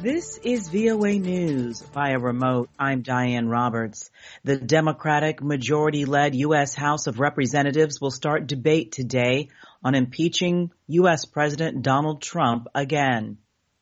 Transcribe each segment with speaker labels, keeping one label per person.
Speaker 1: This is VOA News via remote. I'm Diane Roberts. The Democratic majority-led U.S. House of Representatives will start debate today on impeaching U.S. President Donald Trump again.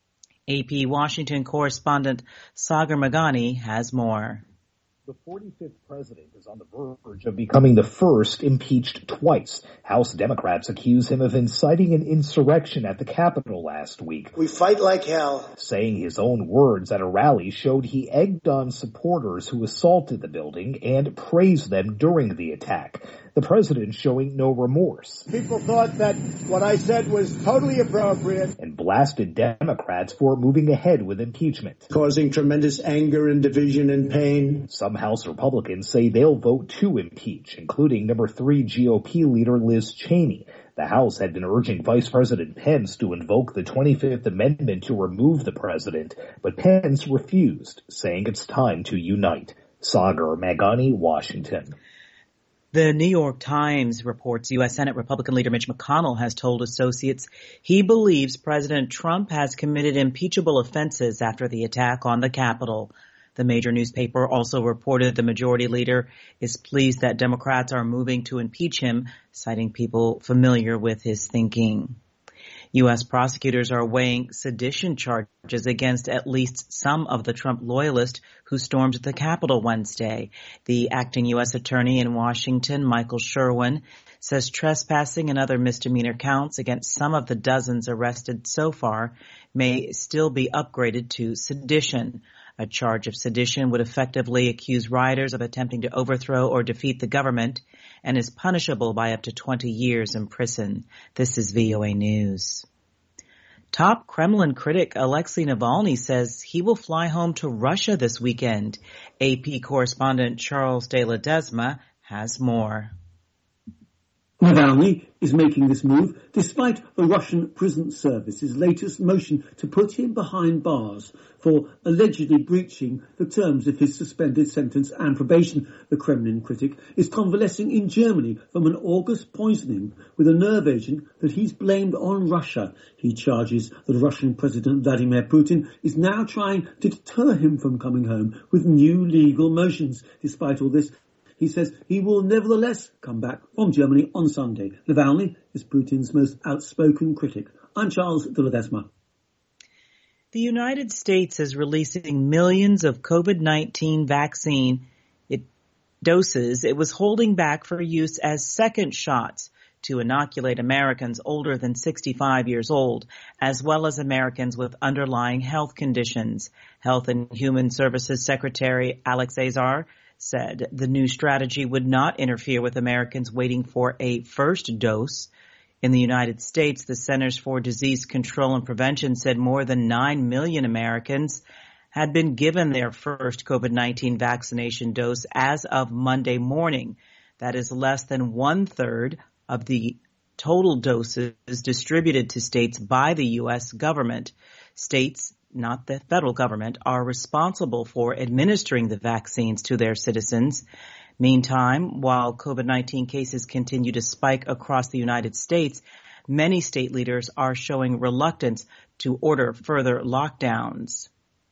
Speaker 1: AP Washington correspondent Sagar Meghani has more.
Speaker 2: The 45th president is on the verge of becoming the first impeached twice. House Democrats accuse him of inciting an insurrection at the Capitol last week.
Speaker 3: We fight like hell.
Speaker 2: Saying his own words at a rally showed he egged on supporters who assaulted the building and praised them during the attack. The president showing no remorse.
Speaker 3: People thought that what I said was totally appropriate.
Speaker 2: And blasted Democrats for moving ahead with impeachment.
Speaker 3: Causing tremendous anger and division and pain.
Speaker 2: Some House Republicans say they'll vote to impeach, including number 3 GOP leader Liz Cheney. The House had been urging Vice President Pence to invoke the 25th Amendment to remove the president, but Pence refused, saying it's time to unite. Sagar Meghani, Washington.
Speaker 1: The New York Times reports U.S. Senate Republican leader Mitch McConnell has told associates he believes President Trump has committed impeachable offenses after the attack on the Capitol. The major newspaper also reported the majority leader is pleased that Democrats are moving to impeach him, citing people familiar with his thinking. U.S. prosecutors are weighing sedition charges against at least some of the Trump loyalists who stormed the Capitol Wednesday. The acting U.S. attorney in Washington, Michael Sherwin, says trespassing and other misdemeanor counts against some of the dozens arrested so far may still be upgraded to sedition. A charge of sedition would effectively accuse rioters of attempting to overthrow or defeat the government and is punishable by up to 20 years in prison. This is VOA News. Top Kremlin critic Alexei Navalny says he will fly home to Russia this weekend. AP correspondent Charles de Ledesma has more.
Speaker 4: Navalny is making this move despite the Russian prison service's latest motion to put him behind bars for allegedly breaching the terms of his suspended sentence and probation. The Kremlin critic is convalescing in Germany from an August poisoning with a nerve agent that he's blamed on Russia. He charges that Russian President Vladimir Putin is now trying to deter him from coming home with new legal motions. Despite all this, he says he will nevertheless come back from Germany on Sunday. Navalny is Putin's most outspoken critic. I'm Charles de Ledesma.
Speaker 1: The United States is releasing millions of COVID-19 vaccine doses it was holding back for use as second shots to inoculate Americans older than 65 years old, as well as Americans with underlying health conditions. Health and Human Services Secretary Alex Azar said the new strategy would not interfere with Americans waiting for a first dose. In the United States, the Centers for Disease Control and Prevention said more than 9 million Americans had been given their first COVID-19 vaccination dose as of Monday morning. That is less than 1/3 of the total doses distributed to states by the U.S. government. States, not the federal government, are responsible for administering the vaccines to their citizens. Meantime, while COVID-19 cases continue to spike across the United States, many state leaders are showing reluctance to order further lockdowns.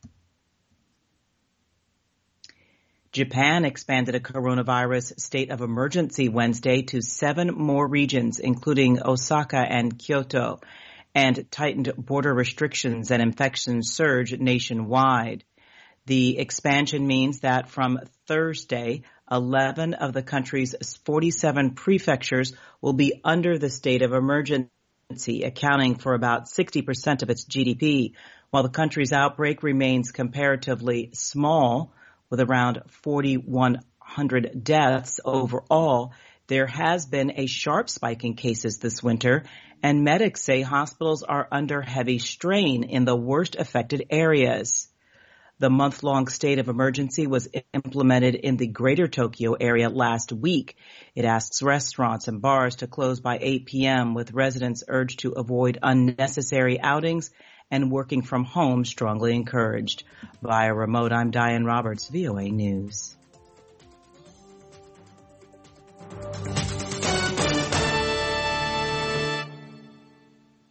Speaker 1: Japan expanded a coronavirus state of emergency Wednesday to 7 more regions, including Osaka and Kyoto, and tightened border restrictions and infection surge nationwide. The expansion means that from Thursday, 11 of the country's 47 prefectures will be under the state of emergency, accounting for about 60% of its GDP, while the country's outbreak remains comparatively small, with around 4,100 deaths overall. There has been a sharp spike in cases this winter, and medics say hospitals are under heavy strain in the worst affected areas. The month-long state of emergency was implemented in the Greater Tokyo area last week. It asks restaurants and bars to close by 8 p.m., with residents urged to avoid unnecessary outings and working from home strongly encouraged. Via remote, I'm Diane Roberts, VOA News.